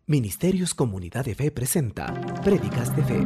Ministerios Comunidad de Fe presenta Prédicas de Fe.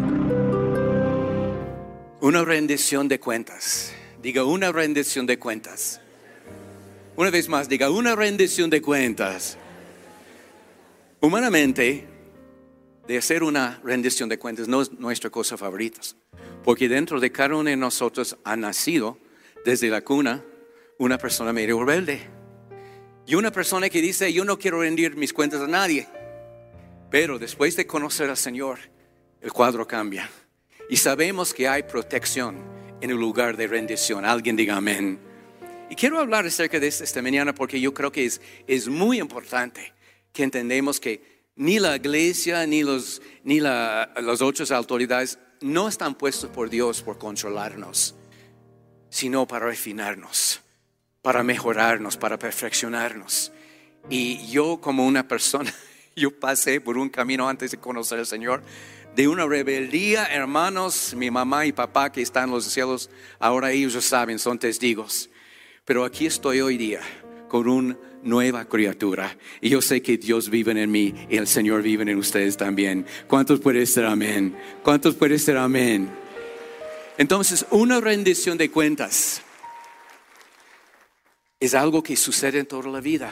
Una rendición de cuentas. Diga una rendición de cuentas. Una vez más, diga una rendición de cuentas. Humanamente, de hacer una rendición de cuentas no es nuestra cosa favorita. Porque dentro de cada uno de nosotros ha nacido, desde la cuna, una persona medio rebelde. Y una persona que dice, yo no quiero rendir mis cuentas a nadie. Pero después de conocer al Señor, el cuadro cambia. Y sabemos que hay protección en el lugar de rendición. Alguien diga amén. Y quiero hablar acerca de esto esta mañana porque yo creo que es muy importante que entendamos que ni la iglesia ni las otras autoridades no están puestos por Dios por controlarnos, sino para refinarnos, para mejorarnos, para perfeccionarnos. Y yo como una persona, yo pasé por un camino antes de conocer al Señor, de una rebeldía, hermanos, mi mamá y papá que están en los cielos, ahora ellos lo saben, son testigos. Pero aquí estoy hoy día con una nueva criatura. Y yo sé que Dios vive en mí y el Señor vive en ustedes también. ¿Cuántos pueden ser amén? ¿Cuántos pueden ser amén? Entonces, una rendición de cuentas es algo que sucede en toda la vida.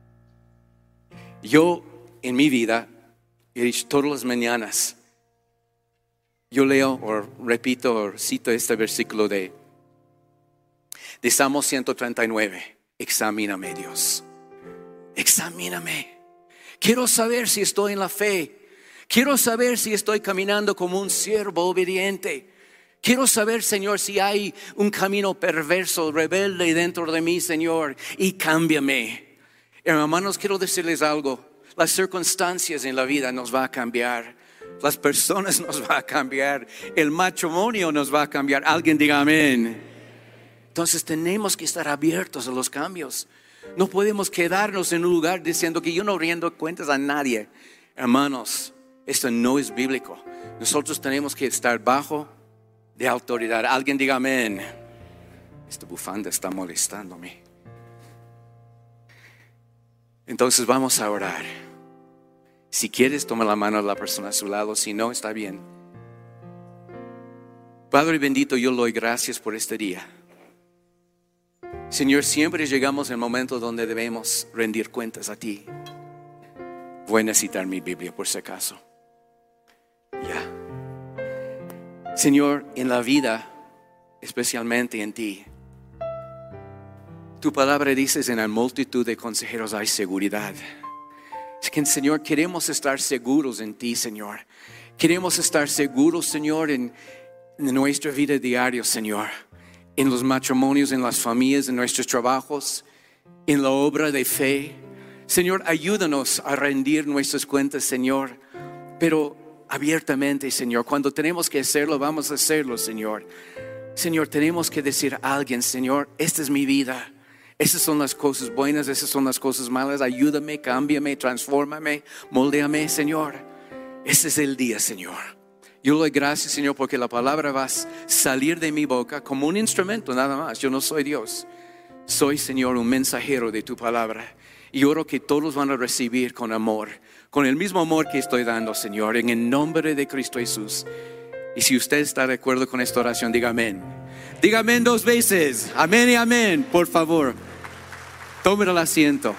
Yo, en mi vida, he dicho todas las mañanas, yo leo o repito o cito este versículo de Salmo 139. Examíname, Dios. Examíname. Quiero saber si estoy en la fe. Quiero saber si estoy caminando como un siervo obediente. Quiero saber, Señor, si hay un camino perverso, rebelde dentro de mí, Señor, y cámbiame. Hermanos, quiero decirles algo. Las circunstancias en la vida nos va a cambiar. Las personas nos va a cambiar. El matrimonio nos va a cambiar. Alguien diga amén. Entonces tenemos que estar abiertos a los cambios. No podemos quedarnos en un lugar diciendo que yo no rindo cuentas a nadie. Hermanos, esto no es bíblico. Nosotros tenemos que estar bajo de autoridad. Alguien diga amén. Esta bufanda está molestándome. Entonces vamos a orar. Si quieres, toma la mano de la persona a su lado. Si no, está bien. Padre bendito, yo le doy gracias por este día. Señor, siempre llegamos al momento donde debemos rendir cuentas a ti. Voy a necesitar mi Biblia por si acaso. Ya. Señor, en la vida, especialmente en ti, tu palabra dices en la multitud de consejeros hay seguridad. Es que, Señor, queremos estar seguros en ti, Señor. Queremos estar seguros, Señor, en nuestra vida diaria, Señor. En los matrimonios, en las familias, en nuestros trabajos, en la obra de fe. Señor, ayúdanos a rendir nuestras cuentas, Señor, pero abiertamente, Señor. Cuando tenemos que hacerlo, vamos a hacerlo, Señor. Señor, tenemos que decir a alguien, Señor, esta es mi vida. Esas son las cosas buenas, esas son las cosas malas. Ayúdame, cámbiame, transfórmame, moldéame, Señor. Ese es el día, Señor. Yo le doy gracias, Señor, porque la palabra va a salir de mi boca como un instrumento nada más. Yo no soy Dios. Soy, Señor, un mensajero de tu palabra. Y oro que todos van a recibir con amor, con el mismo amor que estoy dando, Señor, en el nombre de Cristo Jesús. Y si usted está de acuerdo con esta oración, diga amén. Diga amén 2 veces. Amén y amén, por favor. Tome el asiento.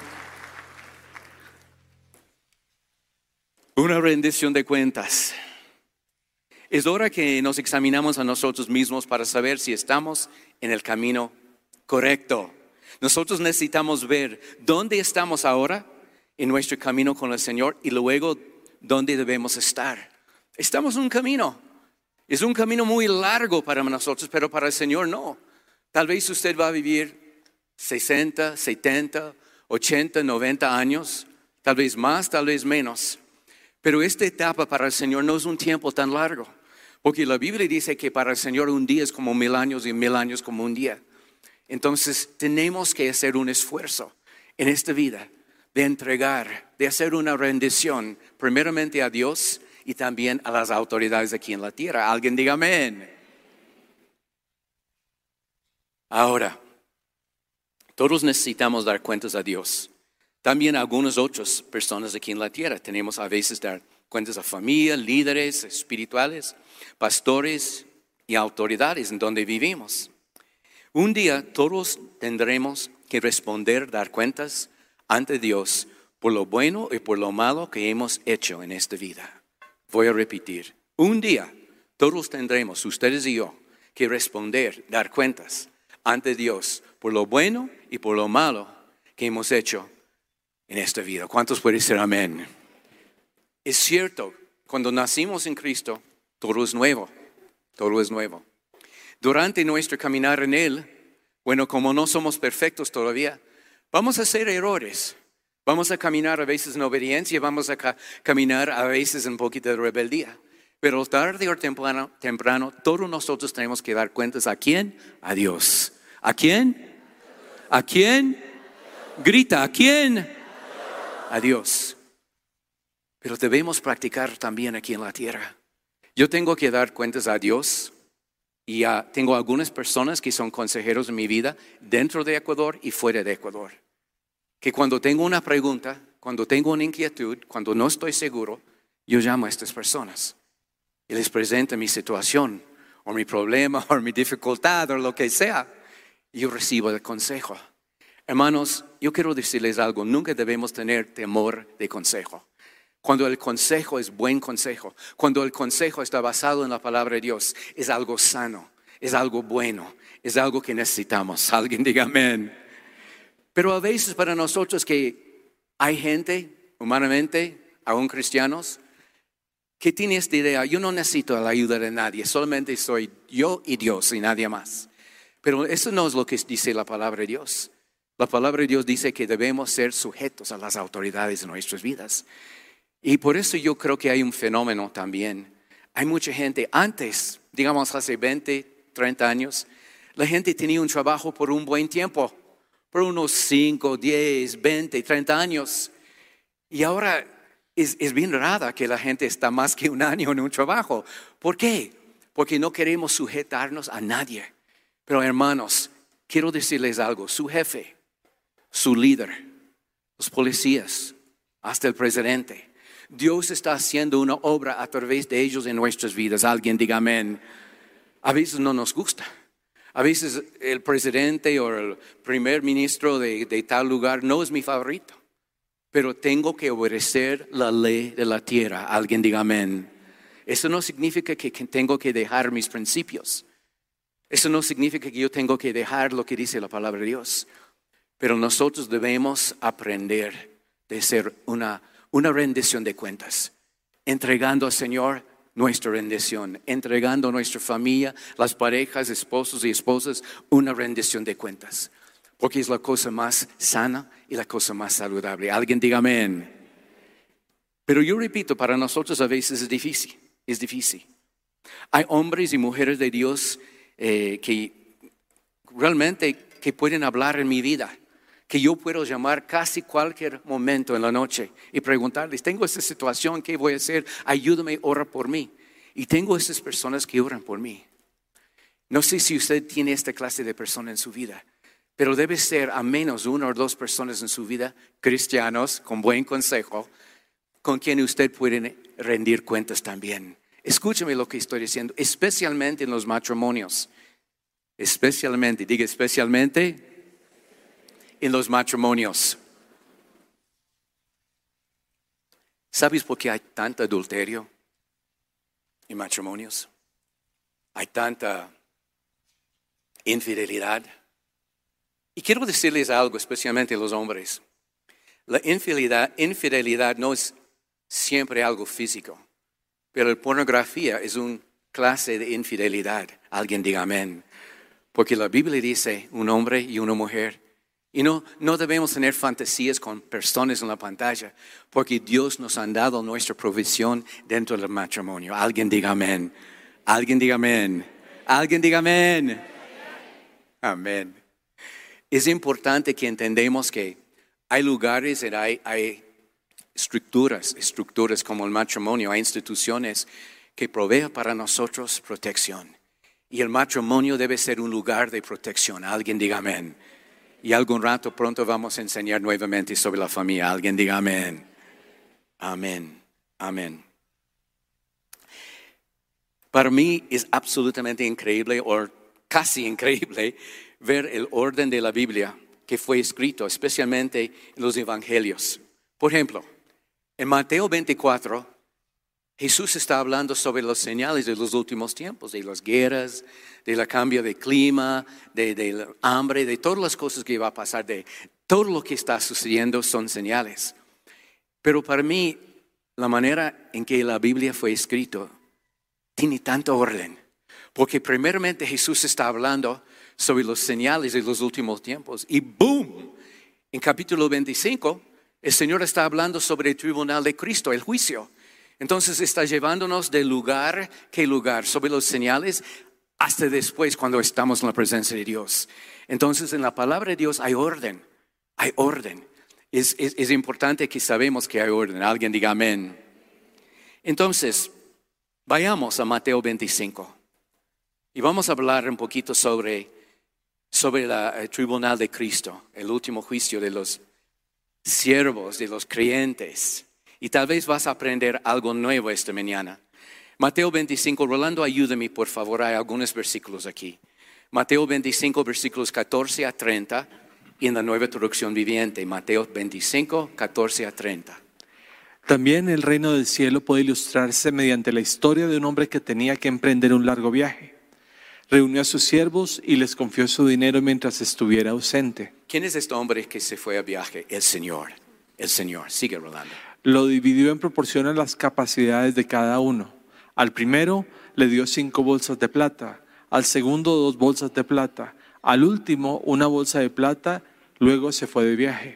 Una rendición de cuentas. Es hora que nos examinamos a nosotros mismos para saber si estamos en el camino correcto. Nosotros necesitamos ver dónde estamos ahora en nuestro camino con el Señor y luego dónde debemos estar. Estamos en un camino. Es un camino muy largo para nosotros, pero para el Señor no. Tal vez usted va a vivir 60, 70, 80, 90 años, tal vez más, tal vez menos. Pero esta etapa para el Señor no es un tiempo tan largo. Porque la Biblia dice que para el Señor un día es como 1000 años y 1000 años como un día. Entonces tenemos que hacer un esfuerzo en esta vida de entregar, de hacer una rendición primeramente a Dios y también a las autoridades aquí en la tierra. Alguien diga amén. Ahora, todos necesitamos dar cuentas a Dios. También algunas otras personas aquí en la tierra tenemos a veces dar cuentas a familia, líderes espirituales, pastores y autoridades en donde vivimos. Un día todos tendremos que responder, dar cuentas ante Dios por lo bueno y por lo malo que hemos hecho en esta vida. Voy a repetir, un día todos tendremos, ustedes y yo, que responder, dar cuentas ante Dios por lo bueno y por lo malo que hemos hecho en esta vida. ¿Cuántos pueden decir amén? Es cierto, cuando nacimos en Cristo, todo es nuevo, todo es nuevo. Durante nuestro caminar en Él, bueno, como no somos perfectos todavía, vamos a hacer errores. Vamos a caminar a veces en obediencia, vamos a caminar a veces en un poquito de rebeldía. Pero tarde o temprano, todos nosotros tenemos que dar cuentas. ¿A quién? A Dios. ¿A quién? ¿A quién? Grita, ¿a quién? A Dios. Pero debemos practicar también aquí en la tierra. Yo tengo que dar cuentas a Dios y tengo algunas personas que son consejeros en mi vida dentro de Ecuador y fuera de Ecuador. Que cuando tengo una pregunta, cuando tengo una inquietud, cuando no estoy seguro, yo llamo a estas personas y les presento mi situación o mi problema o mi dificultad o lo que sea. Y yo recibo el consejo. Hermanos, yo quiero decirles algo, nunca debemos tener temor de consejo. Cuando el consejo es buen consejo, cuando el consejo está basado en la palabra de Dios, es algo sano, es algo bueno, es algo que necesitamos. Alguien diga amén. Pero a veces para nosotros que hay gente, humanamente, aún cristianos, que tiene esta idea, yo no necesito la ayuda de nadie, solamente soy yo y Dios y nadie más. Pero eso no es lo que dice la palabra de Dios. La palabra de Dios dice que debemos ser sujetos a las autoridades de nuestras vidas. Y por eso yo creo que hay un fenómeno también. Hay mucha gente, antes, digamos hace 20, 30 años, la gente tenía un trabajo por un buen tiempo, por unos 5, 10, 20, 30 años. Y ahora es bien rara que la gente está más que un año en un trabajo. ¿Por qué? Porque no queremos sujetarnos a nadie. Pero hermanos, quiero decirles algo, su jefe, su líder, los policías, hasta el presidente, Dios está haciendo una obra a través de ellos en nuestras vidas. Alguien diga amén. A veces no nos gusta. A veces el presidente o el primer ministro de tal lugar no es mi favorito. Pero tengo que obedecer la ley de la tierra. Alguien diga amén. Eso no significa que tengo que dejar mis principios. Eso no significa que yo tengo que dejar lo que dice la palabra de Dios. Pero nosotros debemos aprender de ser una rendición de cuentas, entregando al Señor nuestra rendición, entregando a nuestra familia, las parejas, esposos y esposas, una rendición de cuentas, porque es la cosa más sana y la cosa más saludable. Alguien diga amén. Pero yo repito, para nosotros a veces es difícil. Hay hombres y mujeres de Dios que realmente que pueden hablar en mi vida, que yo puedo llamar casi cualquier momento en la noche y preguntarles, tengo esta situación, ¿qué voy a hacer? Ayúdame, ora por mí. Y tengo estas personas que oran por mí. No sé si usted tiene esta clase de persona en su vida, pero debe ser a menos 1 o 2 personas en su vida, cristianos, con buen consejo, con quien usted puede rendir cuentas también. Escúcheme lo que estoy diciendo, especialmente en los matrimonios. Especialmente, diga especialmente en los matrimonios. ¿Sabes por qué hay tanto adulterio en matrimonios? Hay tanta infidelidad. Y quiero decirles algo, especialmente a los hombres. La infidelidad no es siempre algo físico, pero la pornografía es una clase de infidelidad. Alguien diga amén. Porque la Biblia dice un hombre y una mujer. Y no debemos tener fantasías con personas en la pantalla, porque Dios nos ha dado nuestra provisión dentro del matrimonio. Alguien diga amén. Alguien diga amén. Alguien diga amén. Amén. Es importante que entendamos que hay lugares y hay estructuras como el matrimonio, hay instituciones que proveen para nosotros protección. Y el matrimonio debe ser un lugar de protección. Alguien diga amén. Y algún rato pronto vamos a enseñar nuevamente sobre la familia. Alguien diga amén. Amén. Amén. Para mí es absolutamente increíble o casi increíble ver el orden de la Biblia que fue escrito, especialmente en los evangelios. Por ejemplo, en Mateo 24, Jesús está hablando sobre las señales de los últimos tiempos, de las guerras, del cambio de clima, del hambre, de todas las cosas que va a pasar, de todo lo que está sucediendo son señales. Pero para mí, la manera en que la Biblia fue escrita tiene tanto orden. Porque primeramente Jesús está hablando sobre las señales de los últimos tiempos. Y ¡boom! En capítulo 25, el Señor está hablando sobre el tribunal de Cristo, el juicio. Entonces está llevándonos de lugar que lugar, sobre las señales, hasta después cuando estamos en la presencia de Dios. Entonces en la palabra de Dios hay orden, hay orden. Es importante que sabemos que hay orden. Alguien diga amén. Entonces, vayamos a Mateo 25 y vamos a hablar un poquito sobre el tribunal de Cristo, el último juicio de los siervos, de los creyentes. Y tal vez vas a aprender algo nuevo esta mañana. Mateo 25, Rolando, ayúdame por favor, hay algunos versículos aquí. Mateo 25, versículos 14 a 30, y en la Nueva Traducción Viviente, Mateo 25, 14 a 30. También el reino del cielo puede ilustrarse mediante la historia de un hombre que tenía que emprender un largo viaje. Reunió a sus siervos y les confió su dinero mientras estuviera ausente. ¿Quién es este hombre que se fue a viaje? El Señor. El Señor. Sigue, Rolando. Lo dividió en proporción a las capacidades de cada uno. Al primero le dio 5 bolsas de plata, al segundo 2 bolsas de plata, al último 1 bolsa de plata, luego se fue de viaje.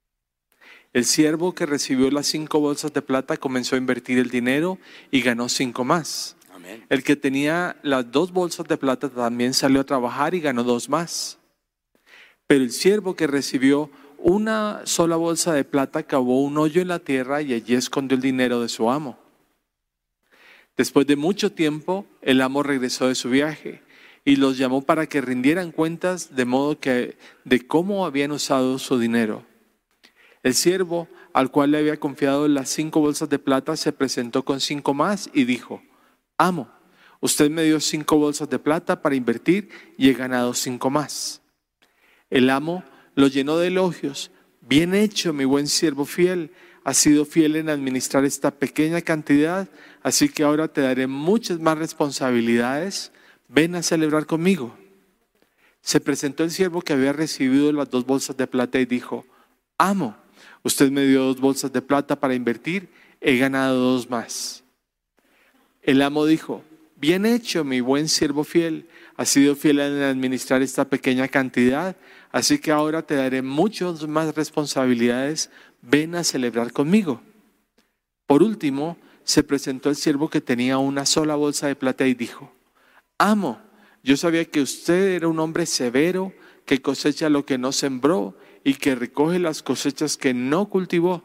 El siervo que recibió las 5 bolsas de plata comenzó a invertir el dinero y ganó 5 más. Amén. El que tenía las 2 bolsas de plata también salió a trabajar y ganó 2 más. Pero el siervo que recibió 1 sola bolsa de plata cavó un hoyo en la tierra y allí escondió el dinero de su amo. Después de mucho tiempo, el amo regresó de su viaje y los llamó para que rindieran cuentas de cómo habían usado su dinero. El siervo, al cual le había confiado las 5 bolsas de plata, se presentó con 5 más y dijo: Amo, usted me dio 5 bolsas de plata para invertir y he ganado 5 más. El amo lo llenó de elogios. Bien hecho, mi buen siervo fiel. Has sido fiel en administrar esta pequeña cantidad, así que ahora te daré muchas más responsabilidades. Ven a celebrar conmigo. Se presentó el siervo que había recibido las 2 bolsas de plata y dijo: Amo, usted me dio 2 bolsas de plata para invertir, he ganado 2 más. El amo dijo: Bien hecho, mi buen siervo fiel. Has sido fiel en administrar esta pequeña cantidad, así que ahora te daré muchas más responsabilidades. Ven a celebrar conmigo. Por último, se presentó el siervo que tenía 1 sola bolsa de plata y dijo: Amo, yo sabía que usted era un hombre severo, que cosecha lo que no sembró y que recoge las cosechas que no cultivó.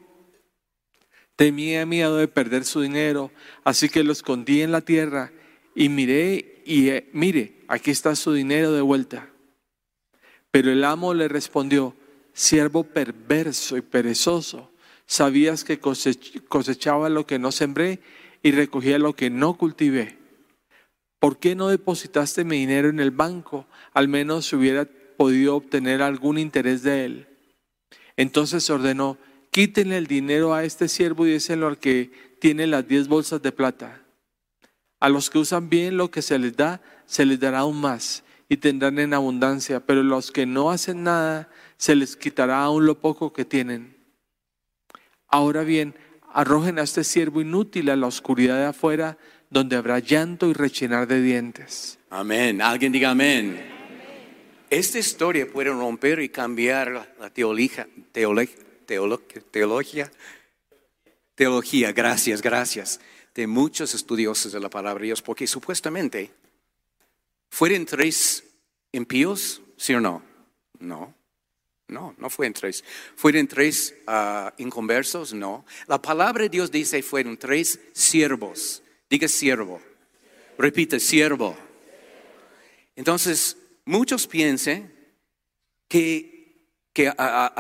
Temía miedo de perder su dinero, así que lo escondí en la tierra y mire, aquí está su dinero de vuelta. Pero el amo le respondió: Siervo perverso y perezoso, sabías que cosechaba lo que no sembré y recogía lo que no cultivé. ¿Por qué no depositaste mi dinero en el banco? Al menos hubiera podido obtener algún interés de él. Entonces ordenó: Quítenle el dinero a este siervo y déselo al que tiene las 10 bolsas de plata. A los que usan bien lo que se les dará aún más y tendrán en abundancia, pero los que no hacen nada, se les quitará aún lo poco que tienen. Ahora bien, arrojen a este siervo inútil a la oscuridad de afuera, donde habrá llanto y rechinar de dientes. Amén. Alguien diga amén. Esta historia puede romper y cambiar la teología, gracias, de muchos estudiosos de la palabra de Dios, porque supuestamente fueron 3 impíos, ¿sí o no? No fueron 3. ¿Fueron 3 inconversos? No. La palabra de Dios dice fueron 3 siervos. Diga siervo. Repite, siervo. Entonces, muchos piensan que que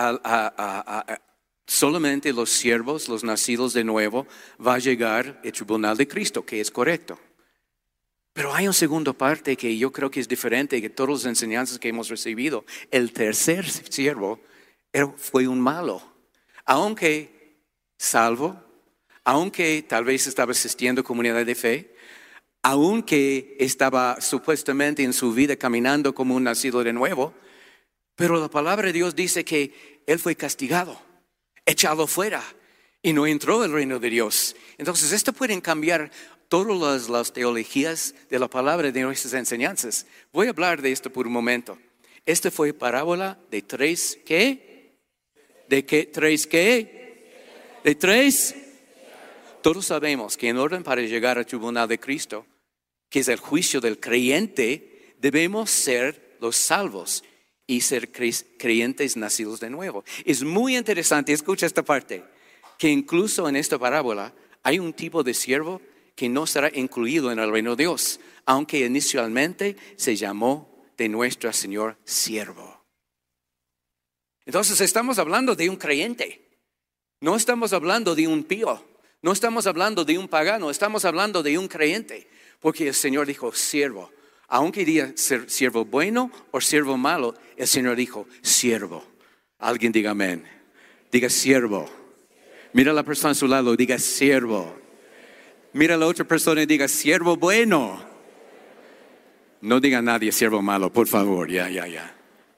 solamente los siervos, los nacidos de nuevo, va a llegar el tribunal de Cristo, que es correcto. Pero hay una segunda parte que yo creo que es diferente de todas las enseñanzas que hemos recibido. El tercer siervo fue un malo. Aunque salvo, aunque tal vez estaba asistiendo a comunidad de fe, aunque estaba supuestamente en su vida caminando como un nacido de nuevo, pero la palabra de Dios dice que él fue castigado, echado fuera y no entró al reino de Dios. Entonces esto puede cambiar todas las teologías de la palabra de nuestras enseñanzas. Voy a hablar de esto por un momento. Esta fue parábola de tres, ¿qué? ¿De qué? ¿Tres qué? ¿De tres? Todos sabemos que en orden para llegar al tribunal de Cristo, que es el juicio del creyente, debemos ser los salvos y ser creyentes nacidos de nuevo. Es muy interesante, escucha esta parte, que incluso en esta parábola hay un tipo de siervo que no será incluido en el reino de Dios, aunque inicialmente se llamó de nuestro Señor siervo. Entonces estamos hablando de un creyente, no estamos hablando de un pío, no estamos hablando de un pagano, estamos hablando de un creyente, porque el Señor dijo siervo. Aunque diga ser siervo bueno o siervo malo, el Señor dijo siervo. Alguien diga amén. Diga siervo. Mira a la persona a su lado, diga siervo. Mira a la otra persona y diga siervo bueno. No diga a nadie siervo malo, por favor. Ya.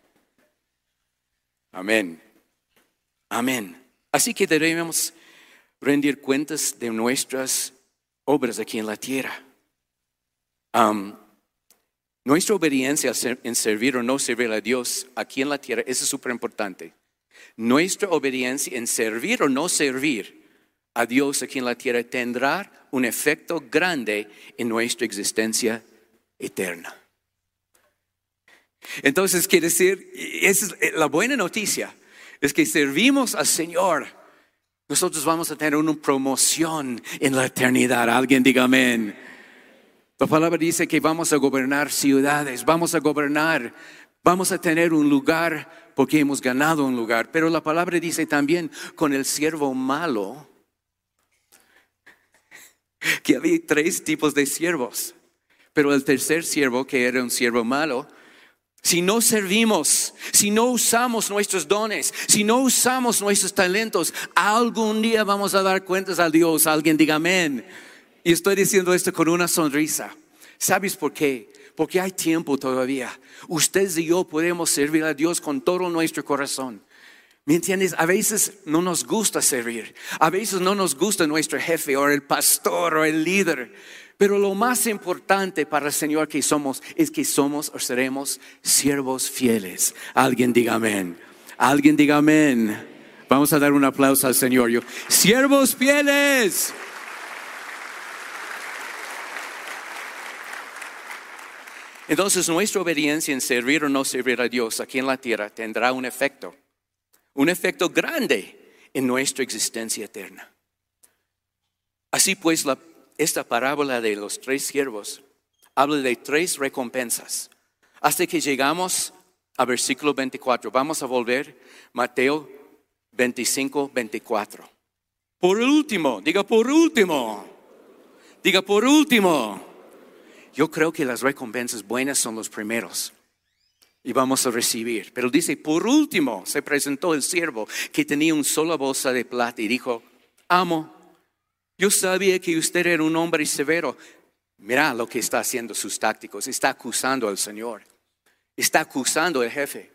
Amén. Amén. Así que debemos rendir cuentas de nuestras obras aquí en la tierra. Nuestra obediencia en servir o no servir a Dios aquí en la tierra, eso es súper importante. Nuestra obediencia en servir o no servir a Dios aquí en la tierra tendrá un efecto grande en nuestra existencia eterna. Entonces, quiere decir, esa es la buena noticia, es que servimos al Señor, nosotros vamos a tener una promoción en la eternidad. Alguien diga amén. La palabra dice que vamos a gobernar ciudades, vamos a tener un lugar porque hemos ganado un lugar. Pero la palabra dice también con el siervo malo, que había tres tipos de siervos. Pero el tercer siervo, que era un siervo malo, si no servimos, si no usamos nuestros dones, si no usamos nuestros talentos, algún día vamos a dar cuentas a Dios. Alguien diga amén. Y estoy diciendo esto con una sonrisa. ¿Sabes por qué? Porque hay tiempo todavía. Ustedes y yo podemos servir a Dios con todo nuestro corazón. ¿Me entiendes? A veces no nos gusta servir. A veces no nos gusta nuestro jefe o el pastor o el líder. Pero lo más importante para el Señor que somos es que somos o seremos siervos fieles. Alguien diga amén. Alguien diga amén. Vamos a dar un aplauso al Señor. Siervos fieles. Entonces nuestra obediencia en servir o no servir a Dios aquí en la tierra tendrá un efecto grande en nuestra existencia eterna. Así pues, esta parábola de los tres siervos habla de tres recompensas. Hasta que llegamos a versículo 24. Vamos a volver Mateo 25, 24. Por último, diga por último. Diga por último. Yo creo que las recompensas buenas son los primeros y vamos a recibir. Pero dice, por último se presentó el siervo que tenía una sola bolsa de plata y dijo, amo, yo sabía que usted era un hombre severo. Mira lo que está haciendo sus tácticos. Está acusando al Señor. Está acusando al jefe.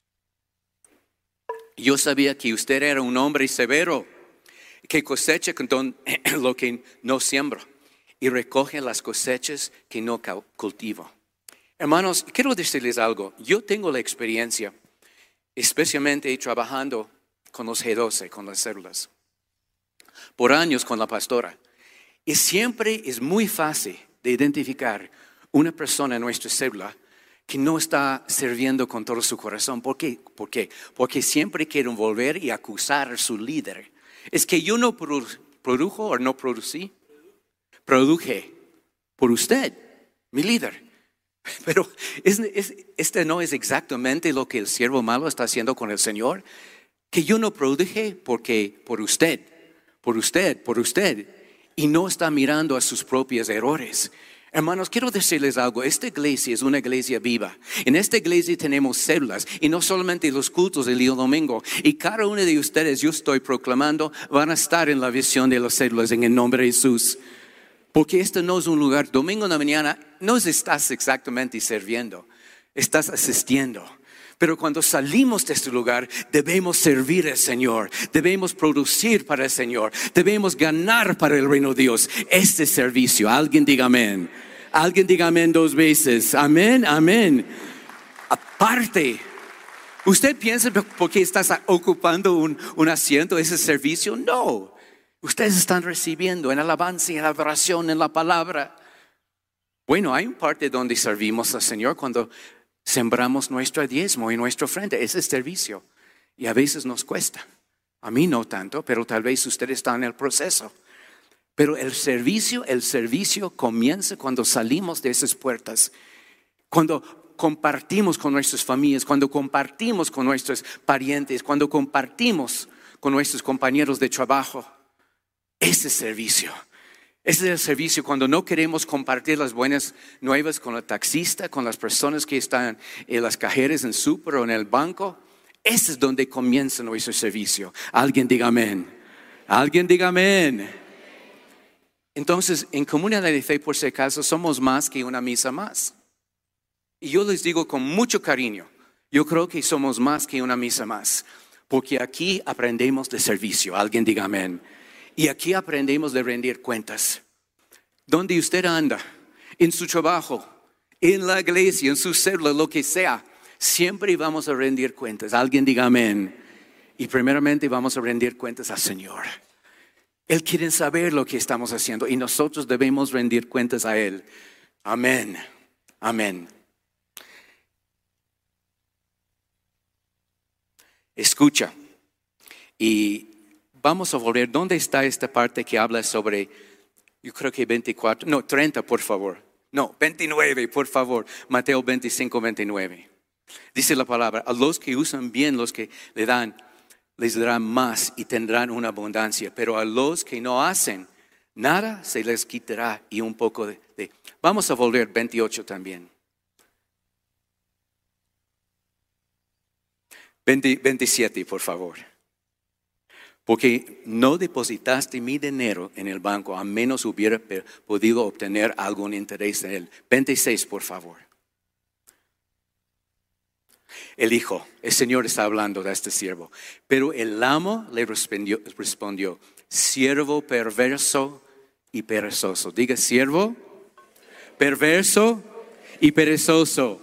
Yo sabía que usted era un hombre severo, que cosecha con lo que no siembra y recoge las cosechas que no cultivo. Hermanos, quiero decirles algo. Yo tengo la experiencia, especialmente trabajando con los G12, con las células, por años con la pastora. Y siempre es muy fácil de identificar una persona en nuestra célula que no está sirviendo con todo su corazón. ¿Por qué? Porque siempre quieren volver y acusar a su líder. Es que yo no produjo o no producí. Produje por usted, mi líder. Pero este no es exactamente lo que el siervo malo está haciendo con el Señor. Que yo no produje porque por usted. Y no está mirando a sus propios errores. Hermanos, quiero decirles algo. Esta iglesia es una iglesia viva. En esta iglesia tenemos células. Y no solamente los cultos del día domingo. Y cada uno de ustedes, yo estoy proclamando, van a estar en la visión de las células en el nombre de Jesús. Porque este no es un lugar, domingo en la mañana, no estás exactamente sirviendo. Estás asistiendo. Pero cuando salimos de este lugar, debemos servir al Señor. Debemos producir para el Señor. Debemos ganar para el reino de Dios. Este servicio, alguien diga amén. Alguien diga amén 2 veces. Amén, amén. Aparte, ¿usted piensa porque estás ocupando un asiento, ese servicio? No. Ustedes están recibiendo en alabanza, en adoración, en la palabra. Bueno, hay una parte donde servimos al Señor cuando sembramos nuestro diezmo y nuestra ofrenda. Ese es servicio. Y a veces nos cuesta. A mí no tanto, pero tal vez usted está en el proceso. Pero el servicio comienza cuando salimos de esas puertas. Cuando compartimos con nuestras familias, cuando compartimos con nuestros parientes, cuando compartimos con nuestros compañeros de trabajo. Ese servicio. Ese es el servicio cuando no queremos compartir las buenas nuevas con el taxista, con las personas que están en las cajeras en súper o en el banco. Ese es donde comienza nuestro servicio. Alguien diga amén. Alguien diga amén. Entonces, en Comunidad de Fe, por si acaso, somos más que una misa más. Y yo les digo con mucho cariño, yo creo que somos más que una misa más. Porque aquí aprendemos de servicio. Alguien diga amén. Y aquí aprendemos de rendir cuentas. Donde usted anda, en su trabajo, en la iglesia, en su célula, lo que sea, siempre vamos a rendir cuentas. Alguien diga amén. Y primeramente vamos a rendir cuentas al Señor. Él quiere saber lo que estamos haciendo y nosotros debemos rendir cuentas a Él. Amén. Amén. Escucha. Y vamos a volver. ¿Dónde está esta parte que habla sobre, yo creo que 24, no, 30 por favor. No, 29 por favor. Mateo 25, 29. Dice la palabra, a los que usan bien, los que le dan, les darán más y tendrán una abundancia. Pero a los que no hacen nada, se les quitará y un poco de. Vamos a volver 28 también. 27 por favor. Porque no depositaste mi dinero en el banco, a menos hubiera podido obtener algún interés de él. 26, por favor. El hijo, el Señor está hablando de este siervo. Pero el amo le respondió, siervo perverso y perezoso. Diga, siervo perverso y perezoso.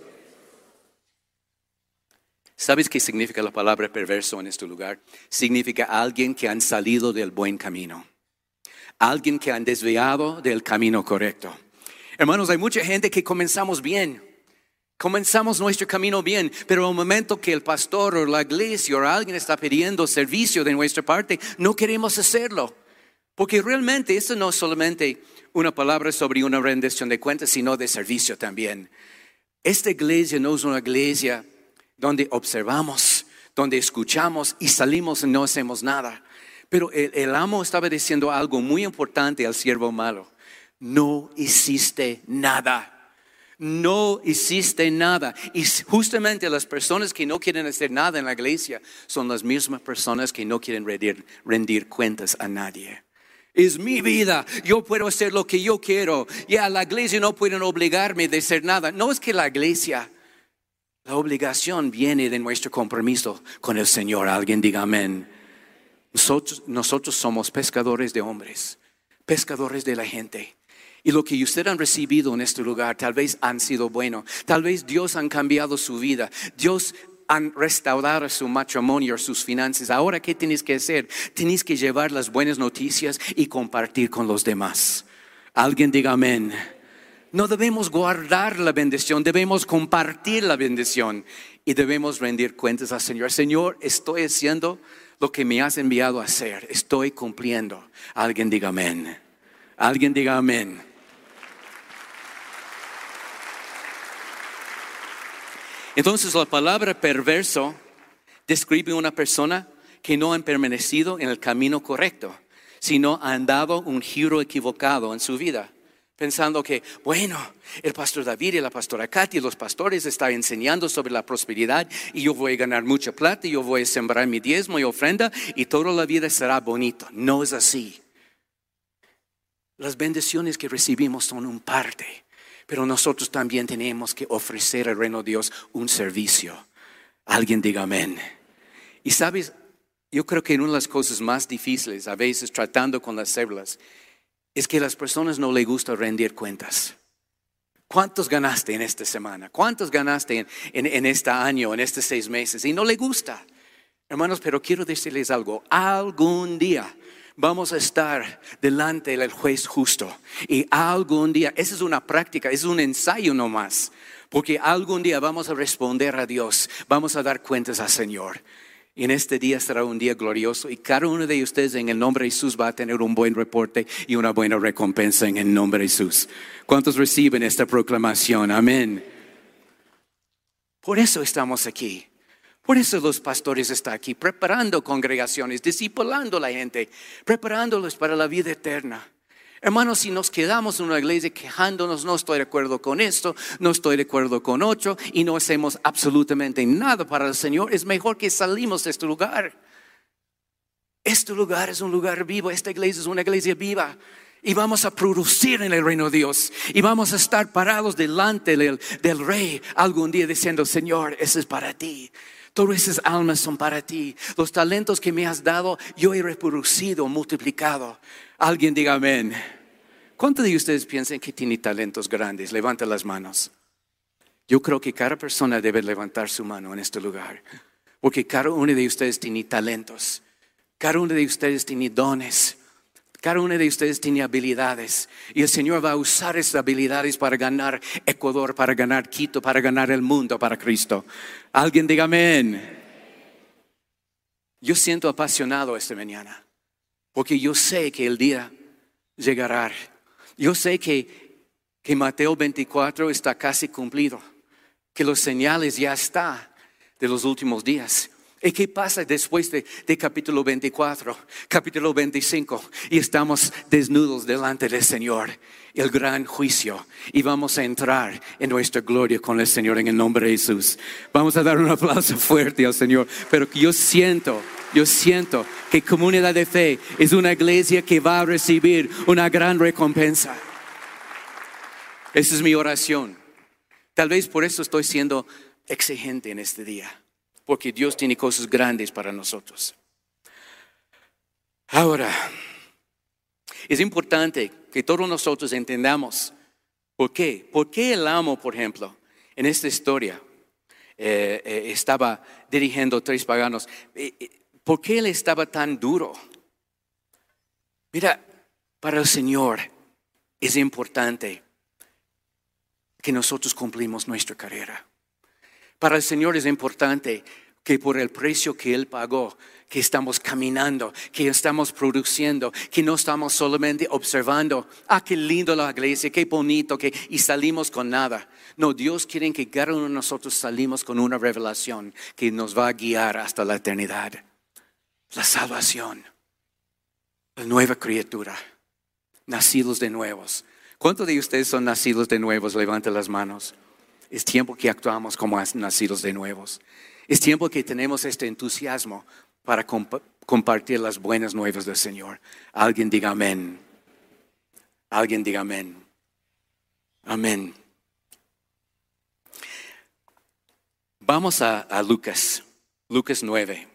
¿Sabes qué significa la palabra perverso en este lugar? Significa alguien que han salido del buen camino. Alguien que han desviado del camino correcto. Hermanos, hay mucha gente que comenzamos bien. Comenzamos nuestro camino bien, pero al momento que el pastor o la iglesia o alguien está pidiendo servicio de nuestra parte, no queremos hacerlo. Porque realmente esto no es solamente una palabra sobre una rendición de cuentas, sino de servicio también. Esta iglesia no es una iglesia donde observamos, donde escuchamos y salimos y no hacemos nada. Pero el amo estaba diciendo algo muy importante al siervo malo. No hiciste nada. No hiciste nada. Y justamente las personas que no quieren hacer nada en la iglesia son las mismas personas que no quieren rendir cuentas a nadie. Es mi vida, yo puedo hacer lo que yo quiero. Ya la iglesia no puede obligarme de hacer nada. No es que la iglesia, la obligación viene de nuestro compromiso con el Señor. Alguien diga amén. Nosotros somos pescadores de hombres, pescadores de la gente. Y lo que ustedes han recibido en este lugar tal vez han sido bueno. Tal vez Dios han cambiado su vida. Dios han restaurado su matrimonio, sus finanzas. Ahora, ¿qué tienes que hacer? Tienes que llevar las buenas noticias y compartir con los demás. Alguien diga amén. No debemos guardar la bendición, debemos compartir la bendición. Y debemos rendir cuentas al Señor. Señor, estoy haciendo lo que me has enviado a hacer. Estoy cumpliendo. Alguien diga amén. Alguien diga amén. Entonces la palabra perverso describe a una persona que no ha permanecido en el camino correcto, sino han dado un giro equivocado en su vida, pensando que, bueno, el pastor David y la pastora Katy, los pastores están enseñando sobre la prosperidad y yo voy a ganar mucha plata y yo voy a sembrar mi diezmo y ofrenda y toda la vida será bonito. No es así. Las bendiciones que recibimos son un parte, pero nosotros también tenemos que ofrecer al reino de Dios un servicio. Alguien diga amén. Y sabes, yo creo que una de las cosas más difíciles a veces tratando con las células es que a las personas no les gusta rendir cuentas. ¿Cuántos ganaste en esta semana? ¿Cuántos ganaste en este año, en estos 6 meses? Y no les gusta. Hermanos, pero quiero decirles algo. Algún día vamos a estar delante del juez justo. Y algún día, esa es una práctica, es un ensayo nomás. Porque algún día vamos a responder a Dios. Vamos a dar cuentas al Señor. Y en este día será un día glorioso y cada uno de ustedes en el nombre de Jesús va a tener un buen reporte y una buena recompensa en el nombre de Jesús. ¿Cuántos reciben esta proclamación? Amén. Por eso estamos aquí. Por eso los pastores están aquí preparando congregaciones, discipulando a la gente, preparándolos para la vida eterna. Hermanos, si nos quedamos en una iglesia quejándonos, no estoy de acuerdo con esto, no estoy de acuerdo con otro y no hacemos absolutamente nada para el Señor, es mejor que salimos de este lugar. Este lugar es un lugar vivo, esta iglesia es una iglesia viva y vamos a producir en el reino de Dios y vamos a estar parados delante del Rey algún día diciendo, Señor, eso es para ti. Todas esas almas son para ti. Los talentos que me has dado, yo he reproducido, multiplicado. Alguien diga amén. ¿Cuántos de ustedes piensan que tiene talentos grandes? Levanta las manos. Yo creo que cada persona debe levantar su mano en este lugar. Porque cada uno de ustedes tiene talentos. Cada uno de ustedes tiene dones. Cada uno de ustedes tiene habilidades. Y el Señor va a usar esas habilidades para ganar Ecuador, para ganar Quito, para ganar el mundo para Cristo. Alguien diga amén. Yo siento apasionado esta mañana. Porque yo sé que el día llegará. Yo sé que Mateo 24 está casi cumplido. Que los señales ya están de los últimos días. ¿Y qué pasa después de capítulo 24, capítulo 25? Y estamos desnudos delante del Señor, el gran juicio. Y vamos a entrar en nuestra gloria con el Señor en el nombre de Jesús. Vamos a dar un aplauso fuerte al Señor. Pero yo siento que Comunidad de Fe es una iglesia que va a recibir una gran recompensa. Esa es mi oración. Tal vez por eso estoy siendo exigente en este día. Porque Dios tiene cosas grandes para nosotros. Ahora, es importante que todos nosotros entendamos por qué. ¿Por qué el amo, por ejemplo, en esta historia estaba dirigiendo 3 paganos? ¿Por qué él estaba tan duro? Mira, para el Señor es importante que nosotros cumplimos nuestra carrera. Para el Señor es importante que por el precio que Él pagó, que estamos caminando, que estamos produciendo, que no estamos solamente observando, qué lindo la iglesia, qué bonito, y salimos con nada. No, Dios quiere que cada uno de nosotros salimos con una revelación que nos va a guiar hasta la eternidad. La salvación, la nueva criatura, nacidos de nuevos. ¿Cuántos de ustedes son nacidos de nuevos? Levanten las manos. Es tiempo que actuamos como nacidos de nuevos. Es tiempo que tenemos este entusiasmo para compartir las buenas nuevas del Señor. Alguien diga amén. Alguien diga amén. Amén. Vamos a Lucas. Lucas 9.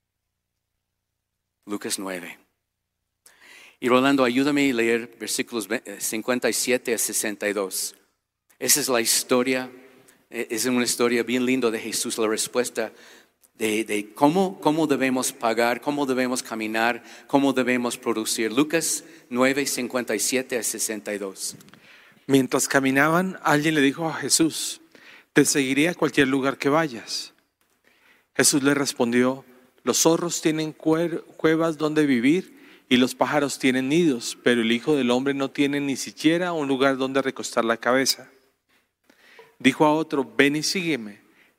Lucas 9. Y Rolando, ayúdame a leer versículos 57 a 62. Esa es la historia. Es una historia bien linda de Jesús, la respuesta de cómo debemos pagar, cómo debemos caminar, cómo debemos producir. Lucas 9, 57 a 62. Mientras caminaban, alguien le dijo a Jesús, te seguiré a cualquier lugar que vayas. Jesús le respondió, los zorros tienen cuevas donde vivir y los pájaros tienen nidos, pero el Hijo del Hombre no tiene ni siquiera un lugar donde recostar la cabeza. Dijo a otro, ven y sígueme.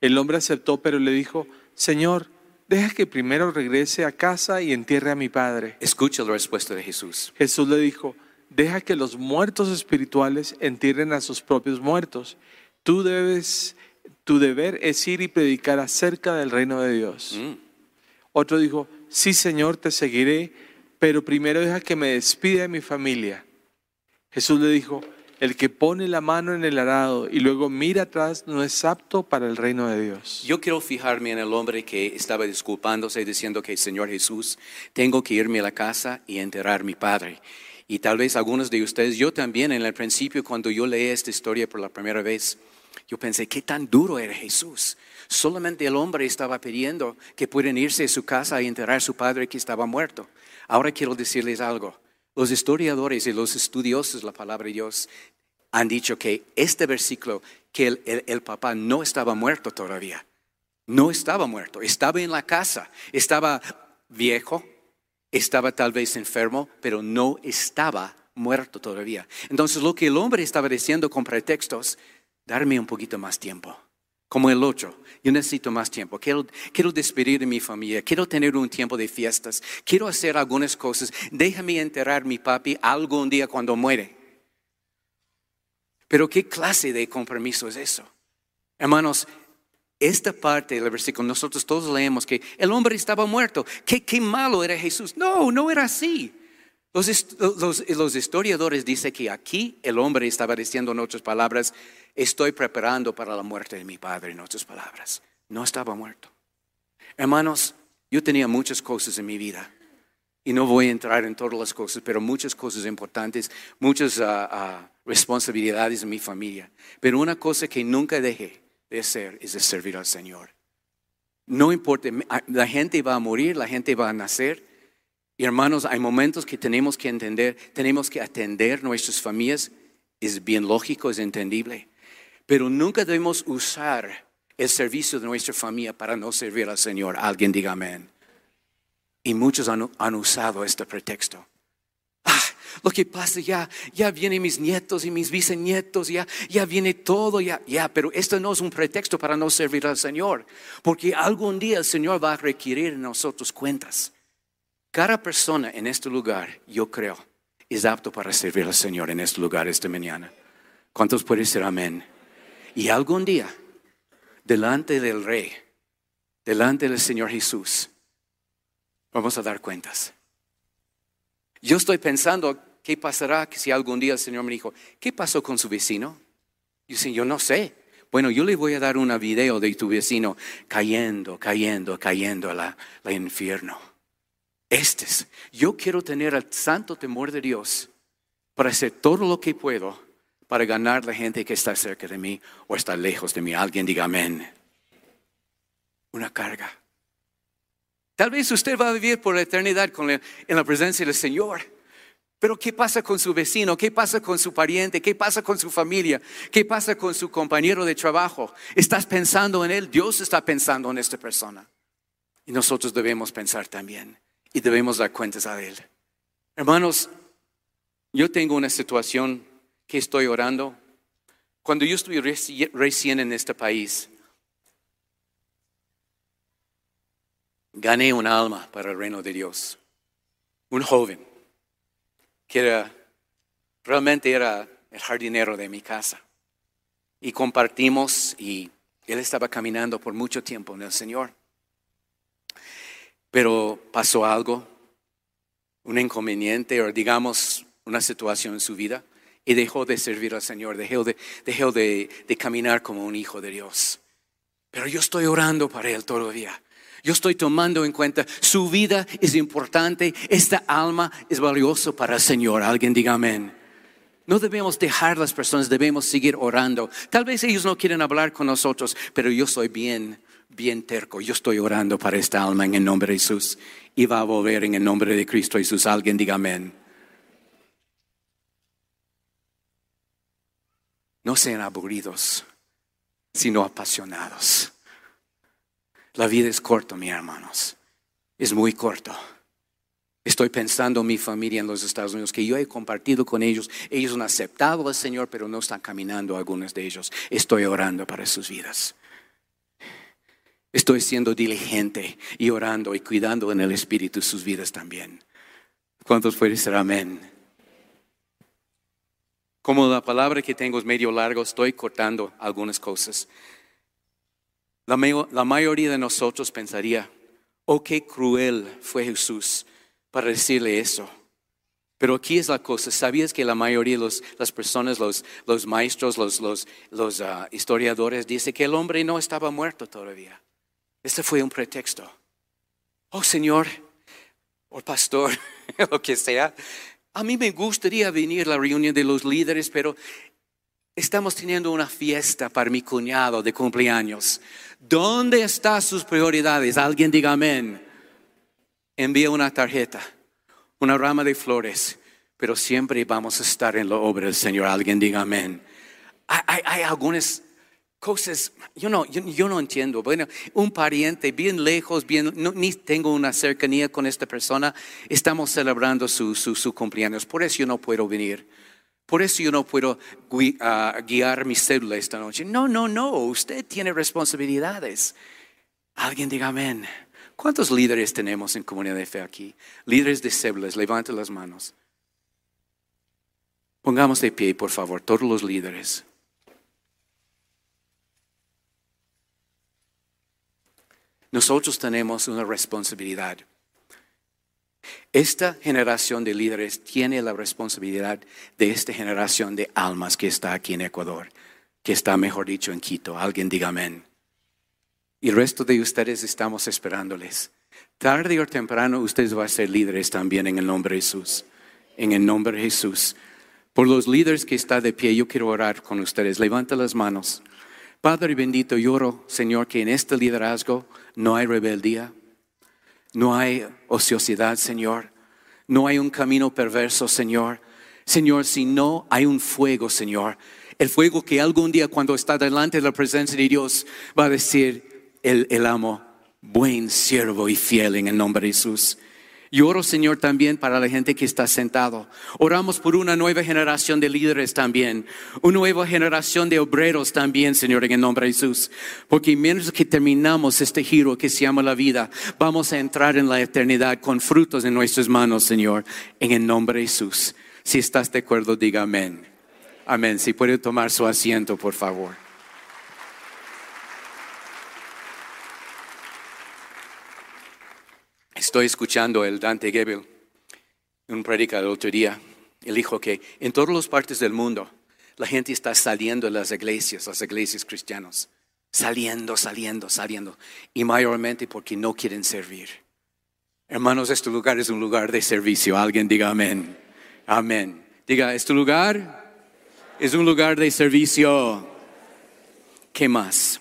El hombre aceptó, pero le dijo, Señor, deja que primero regrese a casa y entierre a mi padre. Escucha la respuesta de Jesús. Jesús le dijo, deja que los muertos espirituales entierren a sus propios muertos. Tu deber es ir y predicar acerca del reino de Dios. Otro dijo, sí, Señor, te seguiré, pero primero deja que me despida de mi familia. Jesús le dijo, el que pone la mano en el arado y luego mira atrás no es apto para el reino de Dios. Yo quiero fijarme en el hombre que estaba disculpándose, diciendo que, Señor Jesús, tengo que irme a la casa y enterrar a mi padre. Y tal vez algunos de ustedes, yo también en el principio, cuando yo leí esta historia por la primera vez, yo pensé, ¿qué tan duro era Jesús? Solamente el hombre estaba pidiendo que puedan irse a su casa y enterrar a su padre que estaba muerto. Ahora quiero decirles algo. Los historiadores y los estudiosos de la palabra de Dios han dicho que este versículo, que el papá no estaba muerto todavía. No estaba muerto, estaba en la casa, estaba viejo, estaba tal vez enfermo, pero no estaba muerto todavía. Entonces lo que el hombre estaba diciendo con pretextos, darme un poquito más tiempo. Como el otro, yo necesito más tiempo. Quiero despedir de mi familia, quiero tener un tiempo de fiestas, quiero hacer algunas cosas. Déjame enterrar a mi papi algún día cuando muere. Pero ¿qué clase de compromiso es eso? Hermanos, esta parte del versículo, nosotros todos leemos que el hombre estaba muerto. ¿Qué malo era Jesús? No era así. Los historiadores dicen que aquí el hombre estaba diciendo, en otras palabras, estoy preparando para la muerte de mi padre, en otras palabras. No estaba muerto. Hermanos, yo tenía muchas cosas en mi vida. Y no voy a entrar en todas las cosas, pero muchas cosas importantes, muchas responsabilidades en mi familia. Pero una cosa que nunca dejé de hacer es de servir al Señor. No importa, la gente va a morir, la gente va a nacer. Y hermanos, hay momentos que tenemos que entender, tenemos que atender nuestras familias. Es bien lógico, es entendible. Pero nunca debemos usar el servicio de nuestra familia para no servir al Señor. Alguien diga amén. Y muchos han usado este pretexto. Lo que pasa, ya vienen mis nietos y mis bisnietos, ya viene todo, pero esto no es un pretexto para no servir al Señor. Porque algún día el Señor va a requerir de nosotros cuentas. Cada persona en este lugar, yo creo, es apto para servir al Señor en este lugar esta mañana. ¿Cuántos pueden decir amén? Y algún día, delante del Rey, delante del Señor Jesús, vamos a dar cuentas. Yo estoy pensando, ¿qué pasará si algún día el Señor me dijo, ¿qué pasó con su vecino? Yo no sé. Bueno, yo le voy a dar una video de tu vecino cayendo al infierno. Yo quiero tener el santo temor de Dios para hacer todo lo que puedo para ganar la gente que está cerca de mí o está lejos de mí. Alguien diga amén. Una carga. Tal vez usted va a vivir por la eternidad en la presencia del Señor. Pero ¿qué pasa con su vecino? ¿Qué pasa con su pariente? ¿Qué pasa con su familia? ¿Qué pasa con su compañero de trabajo? ¿Estás pensando en él? Dios está pensando en esta persona. Y nosotros debemos pensar también. Y debemos dar cuentas a él. Hermanos, yo tengo una situación que estoy orando. Cuando yo estuve recién en este país, gané un alma para el reino de Dios. Un joven que realmente era el jardinero de mi casa. Y compartimos y él estaba caminando por mucho tiempo en el Señor. Pero pasó algo, un inconveniente o digamos una situación en su vida y dejó de servir al Señor, dejó de caminar como un hijo de Dios. Pero yo estoy orando para él todavía. Yo estoy tomando en cuenta, su vida es importante, esta alma es valioso para el Señor. Alguien diga amén. No debemos dejar las personas, debemos seguir orando. Tal vez ellos no quieren hablar con nosotros, pero yo soy bien terco. Yo estoy orando para esta alma en el nombre de Jesús y va a volver en el nombre de Cristo Jesús. Alguien diga amén. No sean aburridos, sino apasionados. La vida es corta, mis hermanos. Es muy corto. Estoy pensando en mi familia en los Estados Unidos, que yo he compartido con ellos. Ellos han aceptado al Señor, pero no están caminando algunos de ellos. Estoy orando para sus vidas. Estoy siendo diligente y orando y cuidando en el Espíritu sus vidas también. ¿Cuántos pueden decir amén? Como la palabra que tengo es medio largo, estoy cortando algunas cosas. La mayoría de nosotros pensaría, oh, qué cruel fue Jesús para decirle eso. Pero aquí es la cosa, ¿sabías que la mayoría de las personas, los maestros, los historiadores, dicen que el hombre no estaba muerto todavía? Este fue un pretexto. Oh, Señor, o pastor, lo que sea, a mí me gustaría venir a la reunión de los líderes, pero estamos teniendo una fiesta para mi cuñado de cumpleaños. ¿Dónde están sus prioridades? Alguien diga amén. Envía una tarjeta, una rama de flores, pero siempre vamos a estar en la obra del Señor. Alguien diga amén. Hay algunas cosas, yo no entiendo. Bueno, un pariente bien lejos, ni tengo una cercanía con esta persona, estamos celebrando su cumpleaños, por eso yo no puedo venir. Por eso yo no puedo guiar mi célula esta noche. No, usted tiene responsabilidades. Alguien diga amén. ¿Cuántos líderes tenemos en Comunidad de Fe aquí? Líderes de células, levanten las manos. Pongamos de pie, por favor, todos los líderes. Nosotros tenemos una responsabilidad. Esta generación de líderes tiene la responsabilidad de esta generación de almas que está aquí en Ecuador, que está, mejor dicho, en Quito. Alguien diga amén. Y el resto de ustedes estamos esperándoles. Tarde o temprano ustedes van a ser líderes también en el nombre de Jesús. En el nombre de Jesús. Por los líderes que están de pie, yo quiero orar con ustedes. Levanta las manos. Padre bendito, yo oro, Señor, que en este liderazgo no hay rebeldía. No hay ociosidad, Señor. No hay un camino perverso, Señor. Señor, si no hay un fuego, Señor. El fuego que algún día cuando está delante de la presencia de Dios va a decir el amo, buen siervo y fiel en el nombre de Jesús. Y oro, Señor, también para la gente que está sentado. Oramos por una nueva generación de líderes también. Una nueva generación de obreros también, Señor, en el nombre de Jesús. Porque mientras que terminamos este giro que se llama la vida, vamos a entrar en la eternidad con frutos en nuestras manos, Señor, en el nombre de Jesús. Si estás de acuerdo, diga amén. Amén. Si puede tomar su asiento, por favor. Estoy escuchando el Dante Gebel, un predicador otro día. Él dijo que en todas las partes del mundo la gente está saliendo de las iglesias cristianas. Saliendo. Y mayormente porque no quieren servir. Hermanos, este lugar es un lugar de servicio. Alguien diga amén. Amén. Diga, este lugar es un lugar de servicio. ¿Qué más?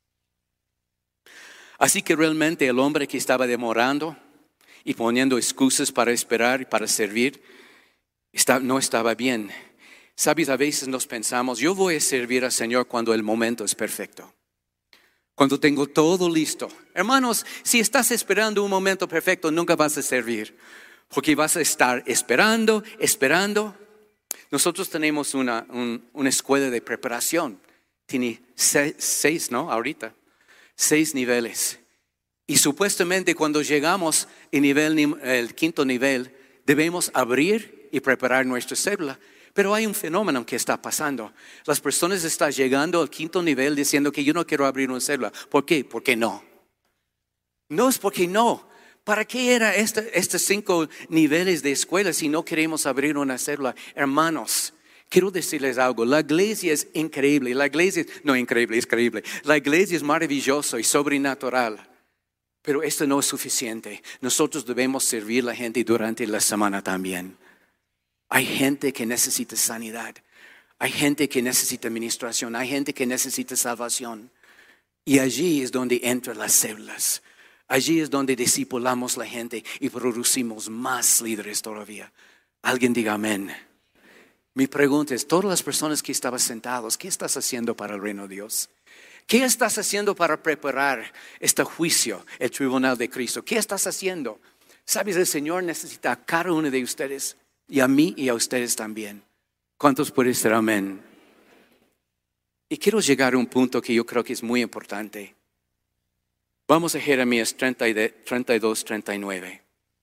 Así que realmente el hombre que estaba demorando y poniendo excusas para esperar y para servir, no estaba bien. Sabes, a veces nos pensamos, yo voy a servir al Señor cuando el momento es perfecto. Cuando tengo todo listo. Hermanos, si estás esperando un momento perfecto, nunca vas a servir. Porque vas a estar esperando. Nosotros tenemos una escuela de preparación. Tiene 6, ¿no? Ahorita. 6 niveles. Y supuestamente cuando llegamos en el 5º nivel, debemos abrir y preparar nuestra célula. Pero hay un fenómeno que está pasando. Las personas están llegando al 5º nivel diciendo que yo no quiero abrir una célula. ¿Por qué? Porque no. No es porque no. ¿Para qué era estos 5 niveles de escuela si no queremos abrir una célula? Hermanos, quiero decirles algo. La iglesia es increíble. La iglesia es creíble. La iglesia es maravillosa y sobrenatural. Pero esto no es suficiente. Nosotros debemos servir a la gente durante la semana también. Hay gente que necesita sanidad. Hay gente que necesita administración. Hay gente que necesita salvación. Y allí es donde entran las células. Allí es donde discipulamos a la gente y producimos más líderes todavía. Alguien diga amén. Mi pregunta es, todas las personas que estaban sentados, ¿qué estás haciendo para el reino de Dios? ¿Qué estás haciendo para preparar este juicio, el tribunal de Cristo? ¿Qué estás haciendo? Sabes, el Señor necesita a cada uno de ustedes y a mí y a ustedes también. ¿Cuántos pueden decir amén? Y quiero llegar a un punto que yo creo que es muy importante. Vamos a Jeremías 32, 39.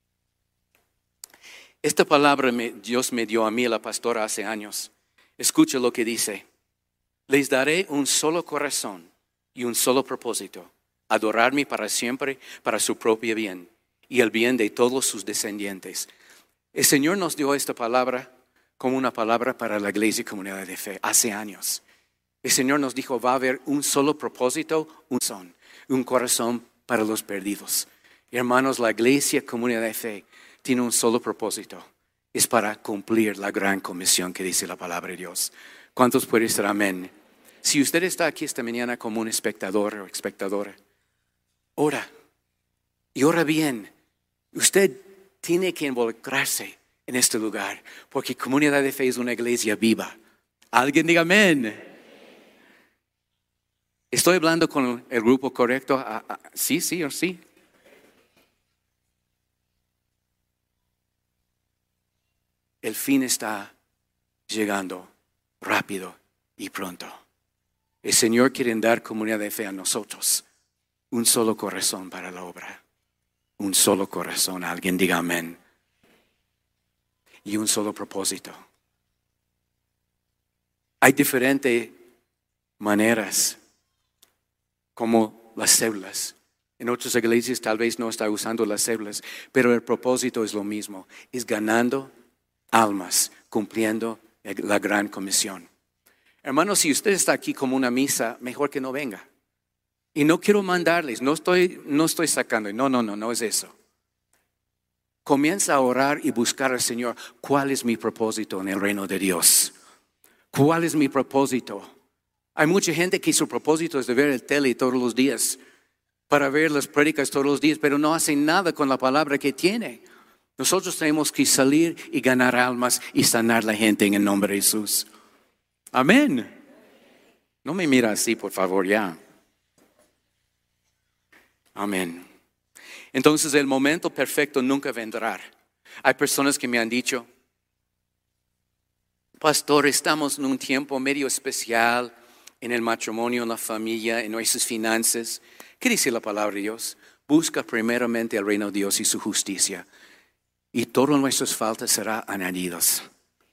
Esta palabra Dios me dio a mí, la pastora, hace años. Escucha lo que dice. Les daré un solo corazón y un solo propósito, adorarme para siempre, para su propio bien y el bien de todos sus descendientes. El Señor nos dio esta palabra como una palabra para la iglesia y comunidad de fe hace años. El Señor nos dijo, va a haber un solo propósito, un corazón para los perdidos. Hermanos, la iglesia, comunidad de fe, tiene un solo propósito. Es para cumplir la gran comisión que dice la palabra de Dios. ¿Cuántos pueden decir amén? Si usted está aquí esta mañana como un espectador o espectadora, ora. Y ora bien. Usted tiene que involucrarse en este lugar, porque comunidad de fe es una iglesia viva. Alguien diga amén. ¿Estoy hablando con el grupo correcto? Sí, sí o sí. El fin está llegando rápido y pronto. El Señor quiere dar comunidad de fe a nosotros. Un solo corazón para la obra. Un solo corazón. Alguien diga amén. Y un solo propósito. Hay diferentes maneras, como las células. En otras iglesias tal vez no está usando las células, pero el propósito es lo mismo. Es ganando almas, cumpliendo la gran comisión. Hermanos, si usted está aquí como una misa, mejor que no venga. Y no quiero mandarles, no estoy sacando, no es eso. Comienza a orar y buscar al Señor. ¿Cuál es mi propósito en el reino de Dios? ¿Cuál es mi propósito? Hay mucha gente que su propósito es de ver el tele todos los días, para ver las prédicas todos los días, pero no hacen nada con la palabra que tiene. Nosotros tenemos que salir y ganar almas y sanar la gente en el nombre de Jesús. Amén. No me mira así, por favor, ya. Amén. Entonces el momento perfecto nunca vendrá. Hay personas que me han dicho, pastor, estamos en un tiempo medio especial en el matrimonio, en la familia, en nuestras finanzas. ¿Qué dice la palabra de Dios? Busca primeramente el reino de Dios y su justicia, y todas nuestras faltas serán añadidas.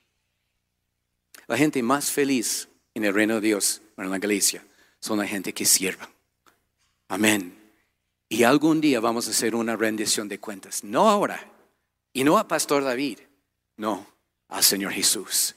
La gente más feliz en el reino de Dios, en la iglesia, son la gente que sirva. Amén. Y algún día vamos a hacer una rendición de cuentas. No ahora. Y no a Pastor David. No, al Señor Jesús.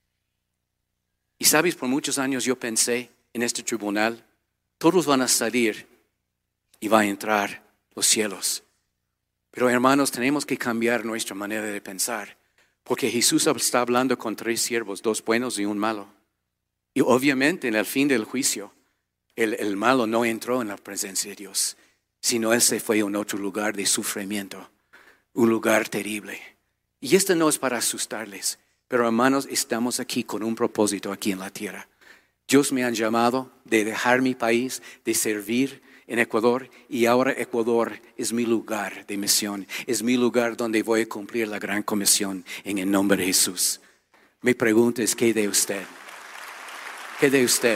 Y sabes, por muchos años yo pensé en este tribunal, todos van a salir y va a entrar los cielos. Pero hermanos, tenemos que cambiar nuestra manera de pensar. Porque Jesús está hablando con 3 siervos, 2 buenos y un malo. Y obviamente en el fin del juicio, el malo no entró en la presencia de Dios, sino él se fue a un otro lugar de sufrimiento, un lugar terrible. Y esto no es para asustarles, pero hermanos, estamos aquí con un propósito aquí en la tierra. Dios me ha llamado de dejar mi país, de servir en Ecuador, y ahora Ecuador es mi lugar de misión, es mi lugar donde voy a cumplir la gran comisión en el nombre de Jesús. Mi pregunta es, ¿qué de usted? ¿Qué de usted?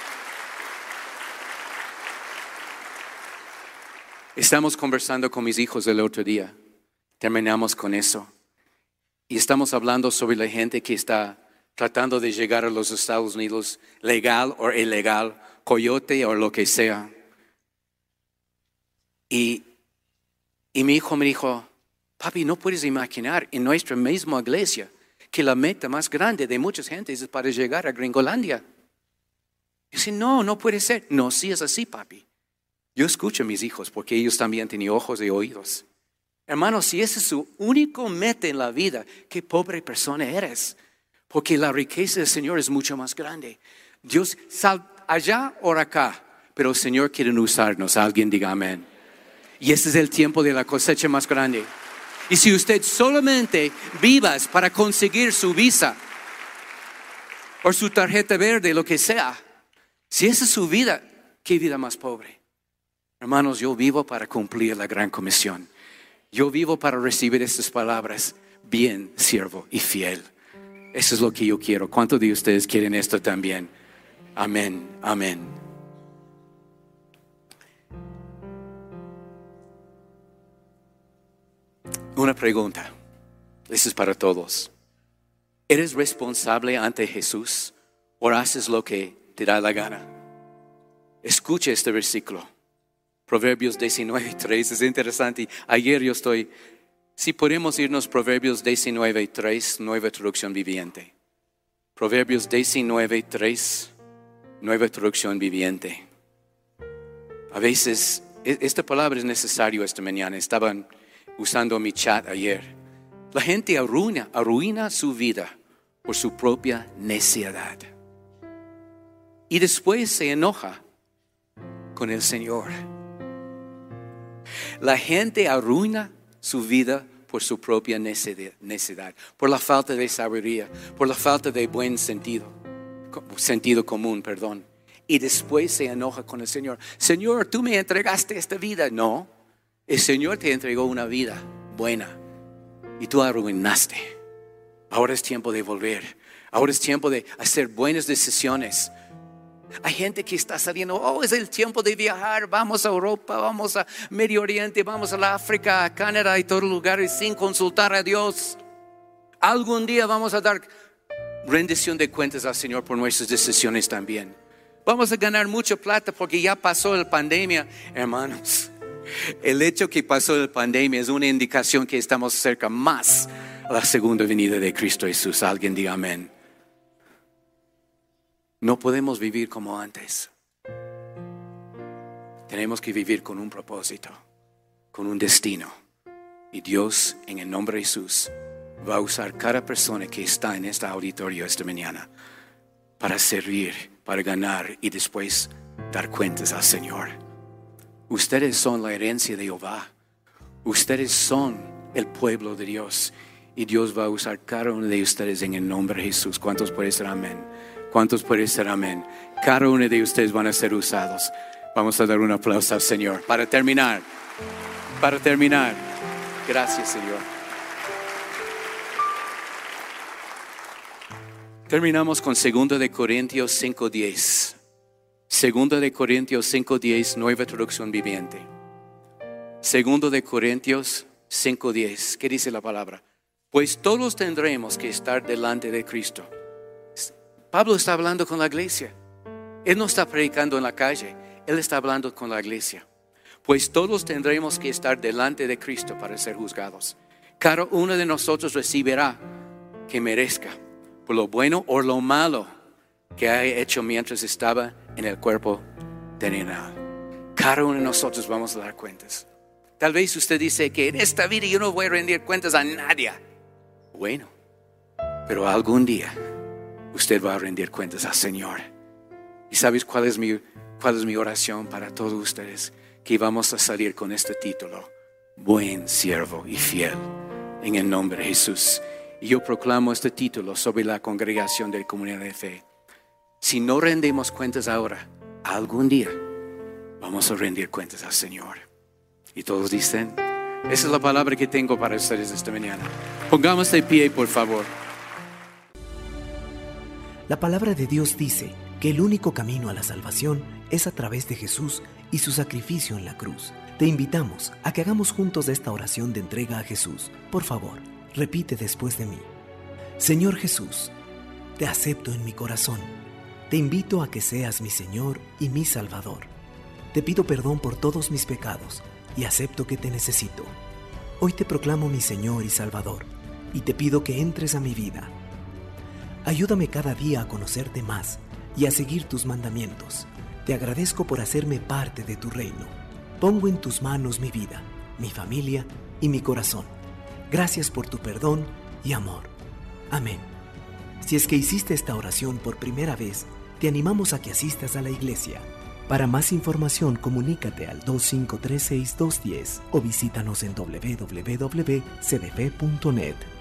Estamos conversando con mis hijos el otro día, terminamos con eso, y estamos hablando sobre la gente que está tratando de llegar a los Estados Unidos, legal o ilegal, coyote o lo que sea. Y mi hijo me dijo, papi, no puedes imaginar en nuestra misma iglesia que la meta más grande de muchas gentes es para llegar a Gringolandia. Yo dije, no puede ser. No, sí es así, papi. Yo escucho a mis hijos porque ellos también tienen ojos y oídos. Hermanos, si ese es su único meta en la vida, qué pobre persona eres. Porque la riqueza del Señor es mucho más grande. Dios, sal allá o acá, pero el Señor quiere usarnos. Alguien diga amén. Y este es el tiempo de la cosecha más grande. Y si usted solamente vivas para conseguir su visa o su tarjeta verde, lo que sea, si esa es su vida, ¿qué vida más pobre? Hermanos, yo vivo para cumplir la gran comisión. Yo vivo para recibir estas palabras, bien, siervo y fiel. Eso es lo que yo quiero. ¿Cuántos de ustedes quieren esto también? Amén, amén. Una pregunta. Eso es para todos. ¿Eres responsable ante Jesús o haces lo que te da la gana? Escucha este versículo. Proverbios 19:3. Es interesante. Ayer si podemos irnos Proverbios 19:3, nueva traducción viviente. Proverbios 19:3, nueva traducción viviente. A veces, esta palabra es necesaria esta mañana. Estaban usando mi chat ayer. La gente arruina su vida por su propia necedad. Y después se enoja con el Señor. La gente arruina su vida por su propia necedad, por la falta de sabiduría, por la falta de buen sentido común, perdón. Y después se enoja con el Señor. Señor, tú me entregaste esta vida. No, el Señor te entregó una vida buena y tú arruinaste. Ahora es tiempo de volver. Ahora es tiempo de hacer buenas decisiones. Hay gente que está saliendo, es el tiempo de viajar, vamos a Europa, vamos a Medio Oriente, vamos a la África, a Canadá y todos los lugares sin consultar a Dios. Algún día vamos a dar rendición de cuentas al Señor por nuestras decisiones también. Vamos a ganar mucha plata porque ya pasó la pandemia. Hermanos, el hecho que pasó la pandemia es una indicación que estamos cerca más a la segunda venida de Cristo Jesús. Alguien diga amén. No podemos vivir como antes. Tenemos que vivir con un propósito, con un destino. Y Dios, en el nombre de Jesús, va a usar cada persona que está en este auditorio esta mañana para servir, para ganar y después dar cuentas al Señor. Ustedes son la herencia de Jehová. Ustedes son el pueblo de Dios. Y Dios va a usar cada uno de ustedes en el nombre de Jesús. ¿Cuántos pueden decir amén? ¿Cuántos pueden decir amén? Cada uno de ustedes van a ser usados. Vamos a dar un aplauso al Señor. Para terminar. Gracias, Señor. Terminamos con 2 de Corintios 5:10. 2 de Corintios 5:10, nueva traducción viviente. 2 de Corintios 5:10. ¿Qué dice la palabra? Pues todos tendremos que estar delante de Cristo. Pablo está hablando con la iglesia. Él no está predicando en la calle. Él está hablando con la iglesia. Pues todos tendremos que estar delante de Cristo para ser juzgados. Cada uno de nosotros recibirá que merezca por lo bueno o lo malo que ha hecho mientras estaba en el cuerpo terrenal. Cada uno de nosotros vamos a dar cuentas. Tal vez usted dice que en esta vida yo no voy a rendir cuentas a nadie. Bueno, pero algún día usted va a rendir cuentas al Señor. ¿Y sabes cuál es mi oración para todos ustedes? Que vamos a salir con este título: Buen siervo y fiel, en el nombre de Jesús. Y yo proclamo este título sobre la congregación de Comunidad de Fe. Si no rendimos cuentas ahora, algún día vamos a rendir cuentas al Señor. Y todos dicen, esa es la palabra que tengo para ustedes esta mañana. Pongamos de pie, por favor. La palabra de Dios dice que el único camino a la salvación es a través de Jesús y su sacrificio en la cruz. Te invitamos a que hagamos juntos esta oración de entrega a Jesús. Por favor, repite después de mí. Señor Jesús, te acepto en mi corazón. Te invito a que seas mi Señor y mi Salvador. Te pido perdón por todos mis pecados y acepto que te necesito. Hoy te proclamo mi Señor y Salvador y te pido que entres a mi vida. Ayúdame cada día a conocerte más y a seguir tus mandamientos. Te agradezco por hacerme parte de tu reino. Pongo en tus manos mi vida, mi familia y mi corazón. Gracias por tu perdón y amor. Amén. Si es que hiciste esta oración por primera vez, te animamos a que asistas a la iglesia. Para más información, comunícate al 2536-210 o visítanos en www.cdf.net.